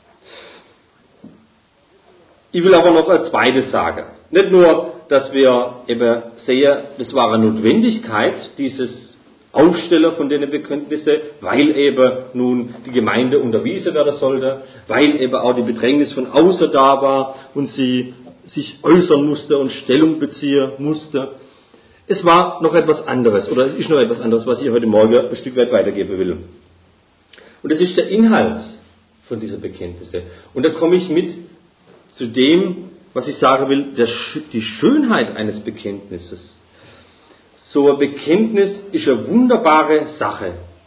Ich will aber noch ein zweites sagen. Nicht nur, dass wir eben sehen, das war eine Notwendigkeit, dieses Aufstellen von den Bekenntnissen, weil eben nun die Gemeinde unterwiesen werden sollte, weil eben auch die Bedrängnis von außen da war und sie sich äußern musste und Stellung beziehen musste. Es war noch etwas anderes, oder es ist noch etwas anderes, was ich heute Morgen ein Stück weit weitergeben will. Und das ist der Inhalt von dieser Bekenntnisse. Und da komme ich mit zu dem, was ich sagen will, der, die Schönheit eines Bekenntnisses. So ein Bekenntnis ist eine wunderbare Sache.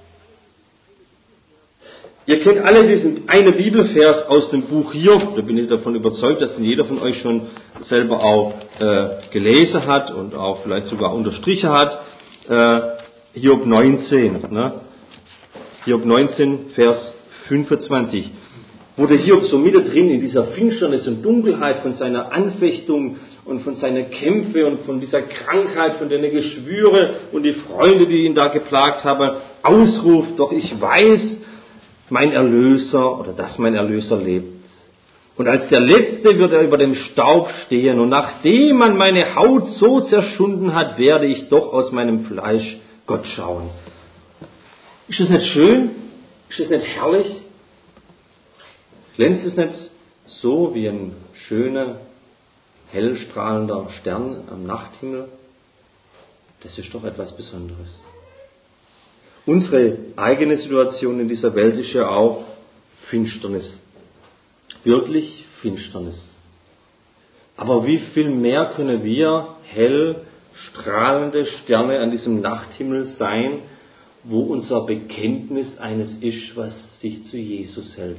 Ihr kennt alle diesen einen Bibelvers aus dem Buch Hiob. Da bin ich davon überzeugt, dass den jeder von euch schon selber auch äh, gelesen hat und auch vielleicht sogar unterstrichen hat. Äh, Hiob neunzehn. Ne? Hiob neunzehn, Vers fünfundzwanzig. wo der Hiob so mittendrin in dieser Finsternis und Dunkelheit von seiner Anfechtung und von seinen Kämpfen und von dieser Krankheit, von den Geschwüre und die Freunde, die ihn da geplagt haben, ausruft, doch ich weiß, mein Erlöser oder dass mein Erlöser lebt. Und als der Letzte wird er über dem Staub stehen und nachdem man meine Haut so zerschunden hat, werde ich doch aus meinem Fleisch Gott schauen. Ist das nicht schön? Ist das nicht herrlich? Glänzt es nicht so wie ein schöner, hellstrahlender Stern am Nachthimmel? Das ist doch etwas Besonderes. Unsere eigene Situation in dieser Welt ist ja auch Finsternis. Wirklich Finsternis. Aber wie viel mehr können wir hell strahlende Sterne an diesem Nachthimmel sein, wo unser Bekenntnis eines ist, was sich zu Jesus hält.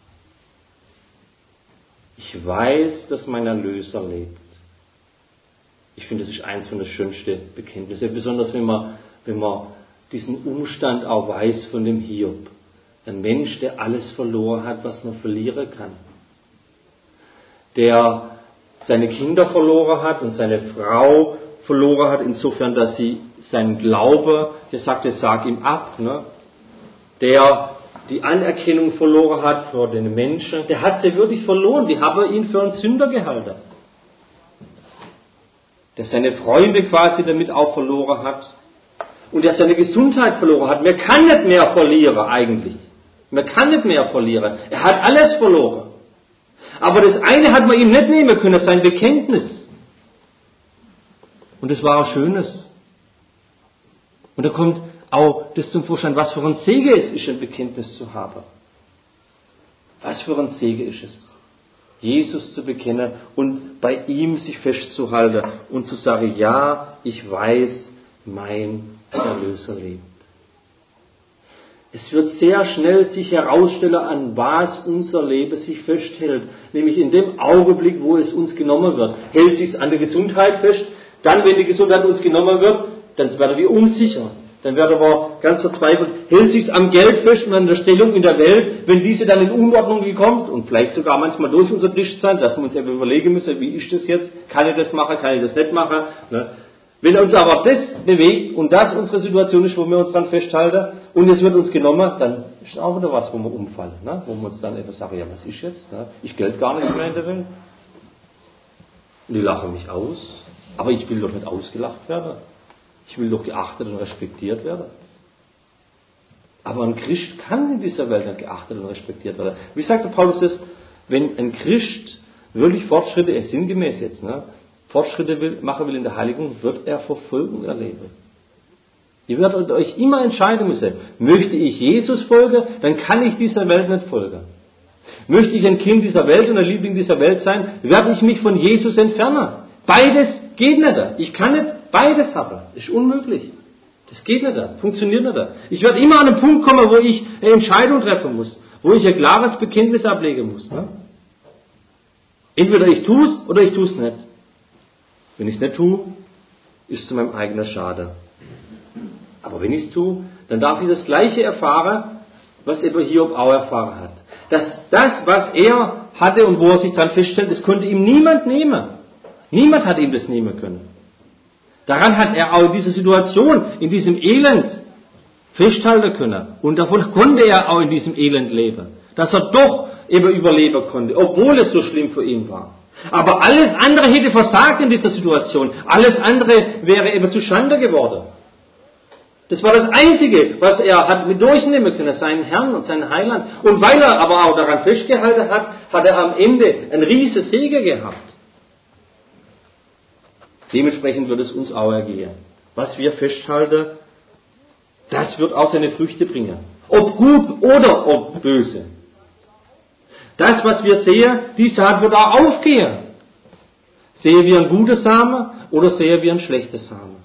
Ich weiß, dass mein Erlöser lebt. Ich finde, das ist eins von den schönsten Bekenntnissen. Besonders wenn man, wenn man diesen Umstand auch weiß von dem Hiob. Ein Mensch, der alles verloren hat, was man verlieren kann. Der seine Kinder verloren hat und seine Frau verloren hat, insofern, dass sie seinen Glaube, der sagte, sag ihm ab, ne? Der die Anerkennung verloren hat vor den Menschen, der hat sie wirklich verloren, die haben ihn für einen Sünder gehalten. Der seine Freunde quasi damit auch verloren hat und der seine Gesundheit verloren hat. Man kann nicht mehr verlieren eigentlich. Man kann nicht mehr verlieren. Er hat alles verloren. Aber das eine hat man ihm nicht nehmen können, sein Bekenntnis. Und das war auch Schönes. Und da kommt auch das zum Vorschein, was für ein Segen es ist, ein Bekenntnis zu haben. Was für ein Segen ist es, Jesus zu bekennen und bei ihm sich festzuhalten und zu sagen, ja, ich weiß, mein Erlöser lebt. Es wird sehr schnell sich herausstellen, an was unser Leben sich festhält. Nämlich in dem Augenblick, wo es uns genommen wird. Hält es sich an der Gesundheit fest, dann, wenn die Gesundheit uns genommen wird, dann werden wir unsicher. Dann werden wir ganz verzweifelt. Hält sich am Geld fest und an der Stellung in der Welt, wenn diese dann in Unordnung kommt und vielleicht sogar manchmal durch unser Tisch sein, dass wir uns eben überlegen müssen, wie ist das jetzt? Kann ich das machen? Kann ich das nicht machen? Ne? Wenn uns aber das bewegt und das unsere Situation ist, wo wir uns dann festhalten und es wird uns genommen, dann ist auch wieder was, wo wir umfallen. Ne? Wo wir uns dann etwas sagen, ja, was ist jetzt? Ne? Ich gelte gar nichts mehr in der Welt. Und die lachen mich aus. Aber ich will doch nicht ausgelacht werden. Ich will doch geachtet und respektiert werden. Aber ein Christ kann in dieser Welt nicht geachtet und respektiert werden. Wie sagt der Paulus das? Wenn ein Christ wirklich Fortschritte, sinngemäß jetzt, ne, Fortschritte will, machen will in der Heiligung, wird er Verfolgung erleben. Ihr werdet euch immer entscheiden müssen. Möchte ich Jesus folgen, dann kann ich dieser Welt nicht folgen. Möchte ich ein Kind dieser Welt und ein Liebling dieser Welt sein, werde ich mich von Jesus entfernen. Beides geht nicht. Ich kann nicht beides haben. Das ist unmöglich. Das geht nicht. Funktioniert nicht. Ich werde immer an einen Punkt kommen, wo ich eine Entscheidung treffen muss. Wo ich ein klares Bekenntnis ablegen muss. Ne? Entweder ich tue es oder ich tue es nicht. Wenn ich es nicht tue, ist es zu meinem eigenen Schade. Aber wenn ich es tue, dann darf ich das Gleiche erfahren, was eben Hiob auch erfahren hat. Dass das, was er hatte und wo er sich dann feststellt, das konnte ihm niemand nehmen. Niemand hat ihm das nehmen können. Daran hat er auch in dieser Situation, in diesem Elend festhalten können. Und davon konnte er auch in diesem Elend leben. Dass er doch eben überleben konnte, obwohl es so schlimm für ihn war. Aber alles andere hätte versagt in dieser Situation. Alles andere wäre eben zu Schande geworden. Das war das Einzige, was er hat mit durchnehmen können, seinen Herrn und seinen Heiland. Und weil er aber auch daran festgehalten hat, hat er am Ende einen riesen Segen gehabt. Dementsprechend wird es uns auch ergehen. Was wir festhalten, das wird auch seine Früchte bringen. Ob gut oder ob böse. Das, was wir sehen, die Saat wird auch aufgehen. Sehen wir ein guter Samen oder sehen wir ein schlechter Samen?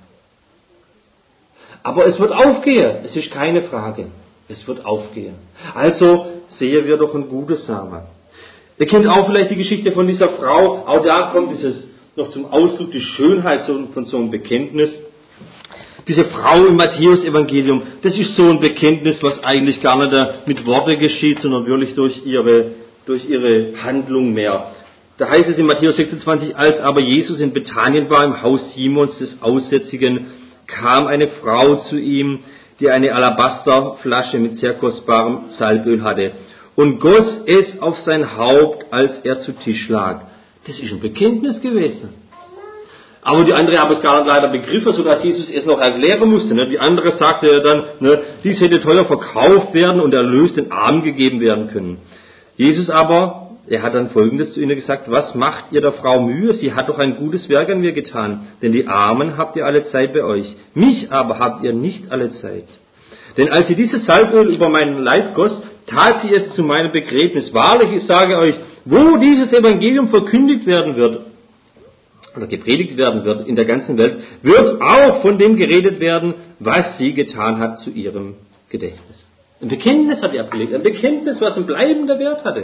Aber es wird aufgehen. Es ist keine Frage. Es wird aufgehen. Also sehen wir doch ein gutes Samen. Ihr kennt auch vielleicht die Geschichte von dieser Frau. Auch da kommt dieses noch zum Ausdruck, die Schönheit von so einem Bekenntnis. Diese Frau im Matthäus-Evangelium, das ist so ein Bekenntnis, was eigentlich gar nicht mit Worten geschieht, sondern wirklich durch ihre durch ihre Handlung mehr. Da heißt es in Matthäus sechsundzwanzig, als aber Jesus in Bethanien war, im Haus Simons des Aussätzigen, kam eine Frau zu ihm, die eine Alabasterflasche mit sehr kostbarem Salböl hatte und goss es auf sein Haupt, als er zu Tisch lag. Das ist ein Bekenntnis gewesen. Aber die andere haben es gar nicht leider begriffen, sodass Jesus es noch erklären musste. Die andere sagte ja dann, dies hätte teuer verkauft werden und Erlös den Armen gegeben werden können. Jesus aber, er hat dann Folgendes zu ihnen gesagt: Was macht ihr der Frau Mühe? Sie hat doch ein gutes Werk an mir getan. Denn die Armen habt ihr alle Zeit bei euch. Mich aber habt ihr nicht alle Zeit. Denn als sie dieses Salböl über meinen Leib goss, tat sie es zu meinem Begräbnis. Wahrlich, ich sage euch, wo dieses Evangelium verkündigt werden wird, oder gepredigt werden wird in der ganzen Welt, wird auch von dem geredet werden, was sie getan hat zu ihrem Gedächtnis. Ein Bekenntnis hat er abgelegt, ein Bekenntnis, was einen bleibenden Wert hatte.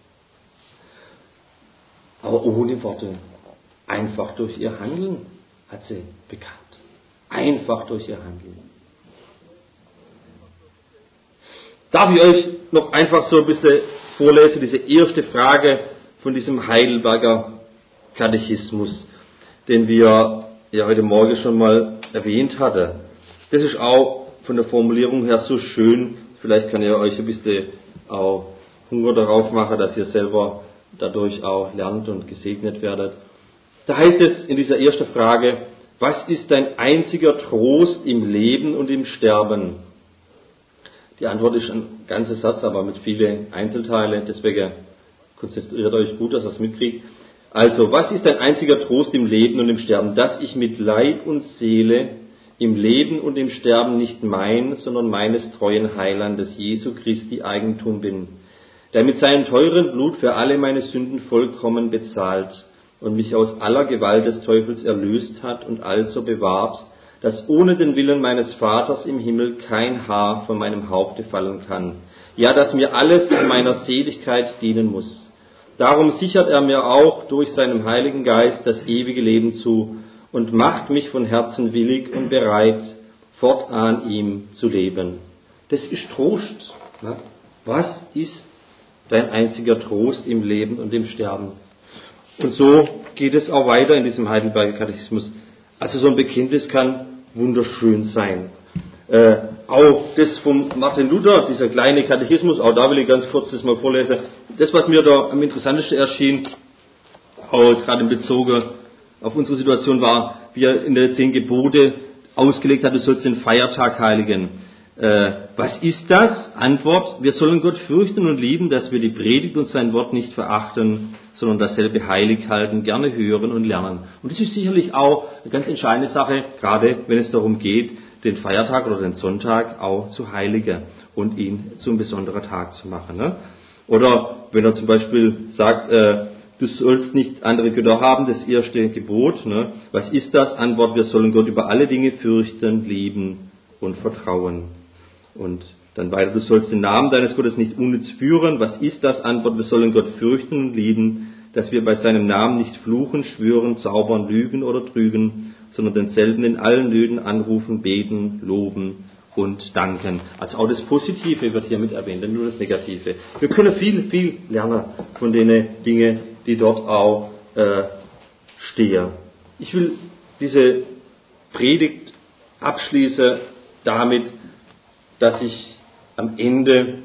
Aber ohne Worte, einfach durch ihr Handeln hat sie bekannt. Einfach durch ihr Handeln. Darf ich euch noch einfach so ein bisschen vorlesen, diese erste Frage von diesem Heidelberger Katechismus, den wir ja heute Morgen schon mal erwähnt hatten. Das ist auch von der Formulierung her so schön. Vielleicht kann ihr euch ein bisschen auch Hunger darauf machen, dass ihr selber dadurch auch lernt und gesegnet werdet. Da heißt es in dieser ersten Frage: Was ist dein einziger Trost im Leben und im Sterben? Die Antwort ist ein ganzer Satz, aber mit vielen Einzelteilen. Deswegen konzentriert euch gut, dass ihr es mitkriegt. Also, was ist dein einziger Trost im Leben und im Sterben? Dass ich mit Leib und Seele im Leben und im Sterben nicht mein, sondern meines treuen Heilandes Jesu Christi Eigentum bin, der mit seinem teuren Blut für alle meine Sünden vollkommen bezahlt und mich aus aller Gewalt des Teufels erlöst hat und also bewahrt, dass ohne den Willen meines Vaters im Himmel kein Haar von meinem Haupte fallen kann. Ja, dass mir alles in meiner Seligkeit dienen muss. Darum sichert er mir auch durch seinen Heiligen Geist das ewige Leben zu und macht mich von Herzen willig und bereit, fortan ihm zu leben. Das ist Trost. Was ist dein einziger Trost im Leben und im Sterben? Und so geht es auch weiter in diesem Heidelberger Katechismus. Also so ein Bekenntnis kann wunderschön sein. Äh, auch das von Martin Luther, dieser kleine Katechismus, auch da will ich ganz kurz das mal vorlesen. Das, was mir da am interessantesten erschien, auch jetzt gerade in Bezug auf unsere Situation, war, wie er in der zehn Gebote ausgelegt hat, du sollst den Feiertag heiligen. Äh, was ist das? Antwort: Wir sollen Gott fürchten und lieben, dass wir die Predigt und sein Wort nicht verachten, sondern dasselbe heilig halten, gerne hören und lernen. Und das ist sicherlich auch eine ganz entscheidende Sache, gerade wenn es darum geht, den Feiertag oder den Sonntag auch zu heiligen und ihn zu einem besonderen Tag zu machen. Ne? Oder wenn er zum Beispiel sagt, äh, du sollst nicht andere Götter haben, das erste Gebot. Ne? Was ist das? Antwort: Wir sollen Gott über alle Dinge fürchten, lieben und vertrauen. Und dann weiter: Du sollst den Namen deines Gottes nicht unnütz führen. Was ist das? Antwort: Wir sollen Gott fürchten und lieben, dass wir bei seinem Namen nicht fluchen, schwören, zaubern, lügen oder trügen, sondern denselben in allen Nöten anrufen, beten, loben und danken. Also auch das Positive wird hier mit erwähnt, nur das Negative. Wir können viel, viel lernen von den Dingen, die dort auch äh, stehen. Ich will diese Predigt abschließen damit, dass ich am Ende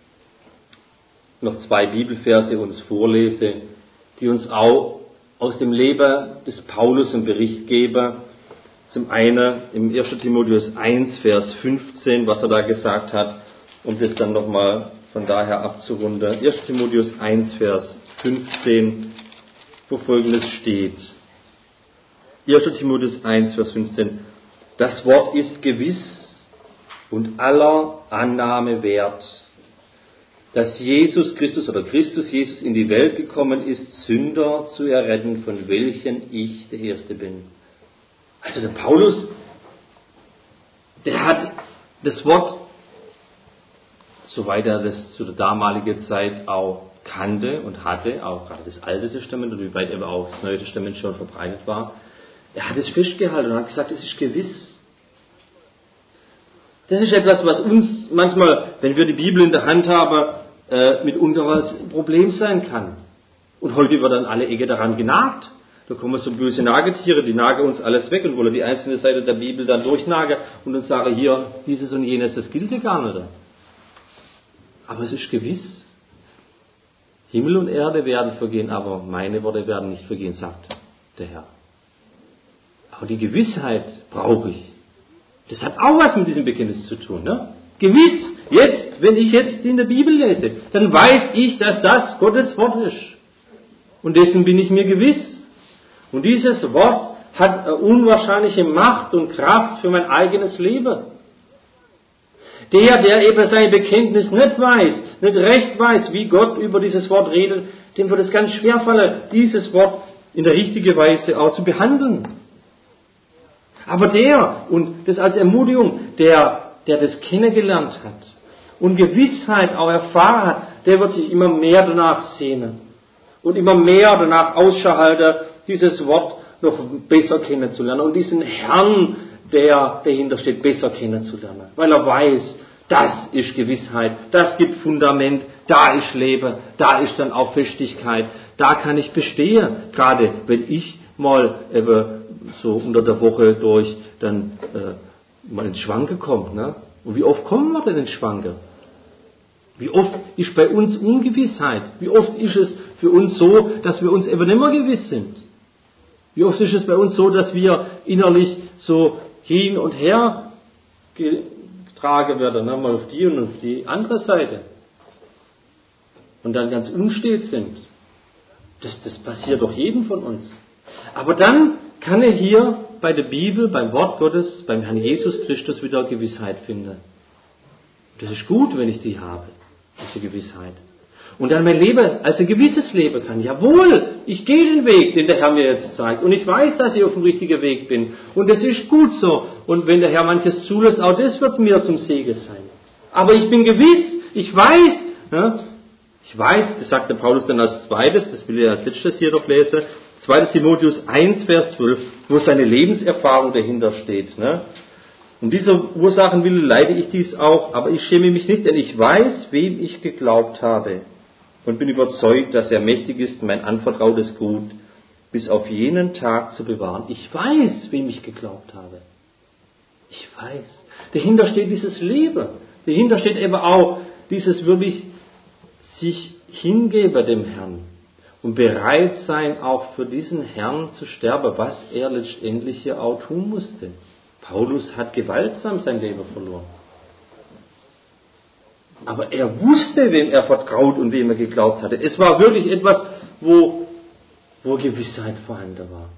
noch zwei Bibelverse uns vorlese, die uns auch aus dem Leben des Paulus einen Bericht geben. Zum einen im ersten Timotheus eins, Vers fünfzehn, was er da gesagt hat, um das dann nochmal von daher abzurunden. ersten Timotheus eins, Vers fünfzehn, wo Folgendes steht. ersten Timotheus eins, Vers fünfzehn. Das Wort ist gewiss und aller Annahme wert, dass Jesus Christus oder Christus Jesus in die Welt gekommen ist, Sünder zu erretten, von welchen ich der Erste bin. Also der Paulus, der hat das Wort, soweit er das zu der damaligen Zeit auch kannte und hatte, auch gerade das Alte Testament und wie weit eben auch das Neue Testament schon verbreitet war, er hat es festgehalten und hat gesagt, es ist gewiss. Das ist etwas, was uns manchmal, wenn wir die Bibel in der Hand haben, äh, mitunter was ein Problem sein kann. Und heute wird an alle Ecke daran genagt. Da kommen so böse Nagetiere, die nagen uns alles weg und wollen die einzelne Seite der Bibel dann durchnagen und uns sagen, hier, dieses und jenes, das gilt ja gar nicht. Aber es ist gewiss, Himmel und Erde werden vergehen, aber meine Worte werden nicht vergehen, sagt der Herr. Aber die Gewissheit brauche ich. Das hat auch was mit diesem Bekenntnis zu tun. Ne? Gewiss, jetzt, wenn ich jetzt in der Bibel lese, dann weiß ich, dass das Gottes Wort ist. Und dessen bin ich mir gewiss. Und dieses Wort hat eine unwahrscheinliche Macht und Kraft für mein eigenes Leben. Der, der eben sein Bekenntnis nicht weiß, nicht recht weiß, wie Gott über dieses Wort redet, dem wird es ganz schwer fallen, dieses Wort in der richtigen Weise auch zu behandeln. Aber der, und das als Ermutigung, der, der das kennengelernt hat und Gewissheit auch erfahren hat, der wird sich immer mehr danach sehnen und immer mehr danach Ausschau halten, dieses Wort noch besser kennenzulernen und diesen Herrn, der dahinter steht, besser kennenzulernen. Weil er weiß, das ist Gewissheit, das gibt Fundament, da ist Leben, da ist dann auch Festigkeit, da kann ich bestehen, gerade wenn ich mal eben so unter der Woche durch dann äh, mal ins Schwanken kommt. Ne? Und wie oft kommen wir denn ins Schwanken? Wie oft ist bei uns Ungewissheit? Wie oft ist es für uns so, dass wir uns eben nicht mehr gewiss sind? Wie oft ist es bei uns so, dass wir innerlich so hin und her getragen werden, ne? Mal auf die und auf die andere Seite. Und dann ganz unstet sind. Das, das passiert doch jedem von uns. Aber dann kann er hier bei der Bibel, beim Wort Gottes, beim Herrn Jesus Christus wieder Gewissheit finden. Das ist gut, wenn ich die habe, diese Gewissheit. Und dann mein Leben als ein gewisses Leben kann. Jawohl, ich gehe den Weg, den der Herr mir jetzt zeigt. Und ich weiß, dass ich auf dem richtigen Weg bin. Und das ist gut so. Und wenn der Herr manches zulässt, auch das wird mir zum Segen sein. Aber ich bin gewiss, ich weiß, ja, ich weiß, das sagt der Paulus dann als zweites, das will ich als letztes hier noch lesen, zweiter Timotheus eins, Vers zwölf, wo seine Lebenserfahrung dahinter steht. Ne? Um dieser Ursachen willen leide ich dies auch, aber ich schäme mich nicht, denn ich weiß, wem ich geglaubt habe und bin überzeugt, dass er mächtig ist, mein anvertrautes Gut bis auf jenen Tag zu bewahren. Ich weiß, wem ich geglaubt habe. Ich weiß. Dahinter steht dieses Leben. Dahinter steht eben auch dieses wirklich sich hingeben dem Herrn und bereit sein, auch für diesen Herrn zu sterben, was er letztendlich hier auch tun musste. Paulus hat gewaltsam sein Leben verloren. Aber er wusste, wem er vertraut und wem er geglaubt hatte. Es war wirklich etwas, wo, wo Gewissheit vorhanden war.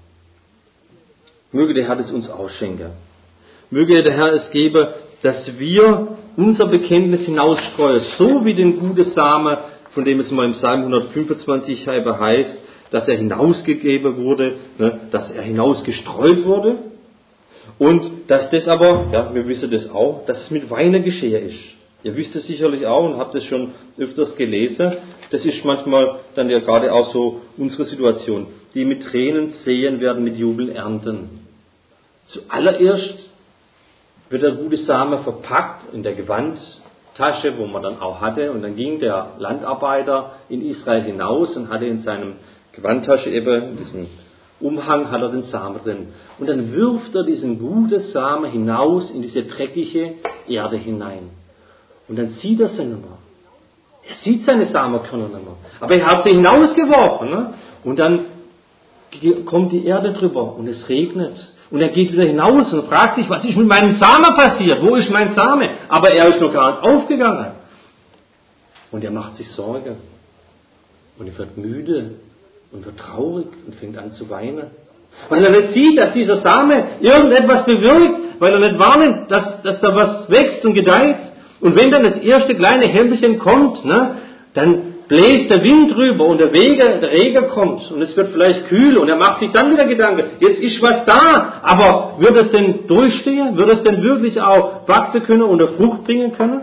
Möge der Herr es uns ausschenken. Möge der Herr es geben, dass wir unser Bekenntnis hinausstreuen, so wie den guten Samen, von dem es mal im Psalm hundertfünfundzwanzig heißt, dass er hinausgegeben wurde, ne, dass er hinausgestreut wurde. Und dass das aber, ja, wir wissen das auch, dass es mit Weinen geschehen ist. Ihr wisst es sicherlich auch und habt es schon öfters gelesen. Das ist manchmal dann ja gerade auch so unsere Situation. Die mit Tränen säen, werden mit Jubel ernten. Zuallererst wird der gute Same verpackt in der Gewandtasche, wo man dann auch hatte. Und dann ging der Landarbeiter in Israel hinaus und hatte in seinem Gewandtasche eben diesen Umhang, hat er den Samen drin. Und dann wirft er diesen guten Samen hinaus in diese dreckige Erde hinein. Und dann sieht er sie nicht mehr. Er sieht seine Samenkörner nicht mehr. Aber er hat sie hinausgeworfen. Ne? Und dann kommt die Erde drüber und es regnet. Und er geht wieder hinaus und fragt sich, was ist mit meinem Samen passiert? Wo ist mein Same? Aber er ist noch gar nicht aufgegangen. Und er macht sich Sorge. Und er wird müde und wird traurig und fängt an zu weinen. Weil er nicht sieht, dass dieser Same irgendetwas bewirkt, weil er nicht wahrnimmt, dass, dass da was wächst und gedeiht. Und wenn dann das erste kleine Hemmelchen kommt, ne, dann bläst der Wind drüber und der, Wege, der Regen kommt und es wird vielleicht kühl und er macht sich dann wieder Gedanken, jetzt ist was da, aber wird es denn durchstehen? Wird es denn wirklich auch wachsen können und eine Frucht bringen können?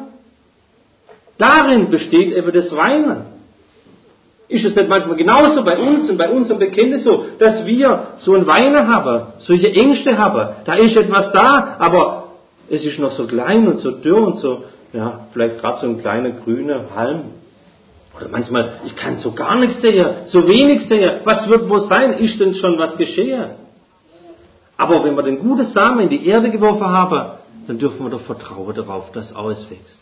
Darin besteht eben das Weinen. Ist es nicht manchmal genauso bei uns und bei unserem Bekenntnis so, dass wir so ein Weinen haben, solche Ängste haben, da ist etwas da, aber es ist noch so klein und so dürr und so, ja, vielleicht gerade so ein kleiner grüner Halm. Oder manchmal, ich kann so gar nichts sehen, so wenig sehen. Was wird wohl sein? Ist denn schon was geschehen? Aber wenn wir den guten Samen in die Erde geworfen haben, dann dürfen wir doch vertrauen darauf, dass alles wächst.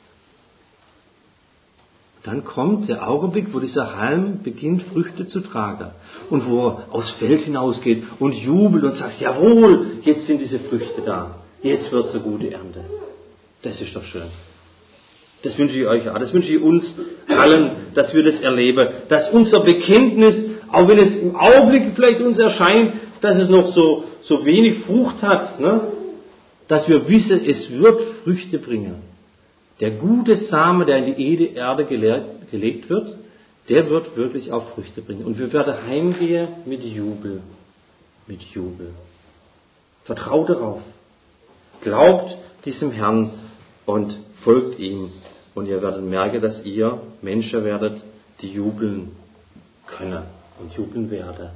Dann kommt der Augenblick, wo dieser Halm beginnt, Früchte zu tragen. Und wo er aufs Feld hinausgeht und jubelt und sagt, jawohl, jetzt sind diese Früchte da. Jetzt wird es eine gute Ernte. Das ist doch schön. Das wünsche ich euch auch. Das wünsche ich uns allen, dass wir das erleben. Dass unser Bekenntnis, auch wenn es im Augenblick vielleicht uns erscheint, dass es noch so, so wenig Frucht hat, ne? Dass wir wissen, es wird Früchte bringen. Der gute Same, der in die Erde gelegt wird, der wird wirklich auch Früchte bringen. Und wir werden heimgehen mit Jubel. Mit Jubel. Vertraut darauf. Glaubt diesem Herrn und folgt ihm. Und ihr werdet merken, dass ihr Menschen werdet, die jubeln können und jubeln werden.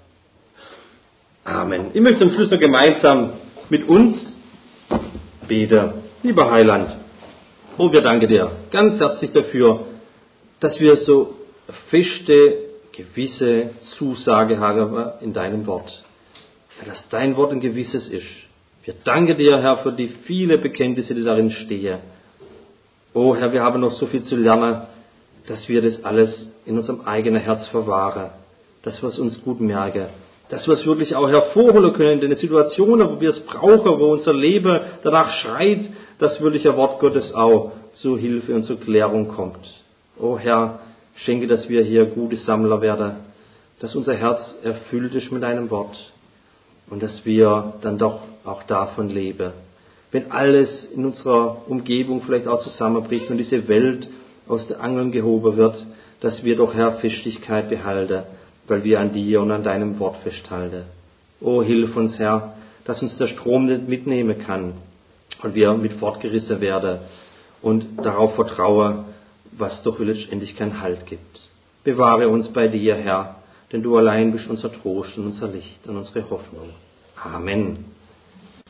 Amen. Ich möchte am Schluss noch gemeinsam mit uns beten. Lieber Heiland, oh, wir danken dir ganz herzlich dafür, dass wir so feste, gewisse Zusage haben in deinem Wort. Dass dein Wort ein gewisses ist. Wir danken dir, Herr, für die viele Bekenntnisse, die darin stehen. Oh, Herr, wir haben noch so viel zu lernen, dass wir das alles in unserem eigenen Herz verwahren. Dass wir es uns gut merken. Dass wir es wirklich auch hervorholen können in den Situationen, wo wir es brauchen, wo unser Leben danach schreit, dass wirklich ein Wort Gottes auch zur Hilfe und zur Klärung kommt. Oh Herr, schenke, dass wir hier gute Sammler werden, dass unser Herz erfüllt ist mit deinem Wort und dass wir dann doch auch davon leben. Wenn alles in unserer Umgebung vielleicht auch zusammenbricht und diese Welt aus den Angeln gehoben wird, dass wir doch, Herr, Festigkeit behalten, weil wir an dir und an deinem Wort festhalten. Oh, hilf uns, Herr, dass uns der Strom nicht mitnehmen kann und wir mit fortgerissen werden und darauf vertrauen, was doch letztendlich keinen Halt gibt. Bewahre uns bei dir, Herr, denn du allein bist unser Trost und unser Licht und unsere Hoffnung. Amen.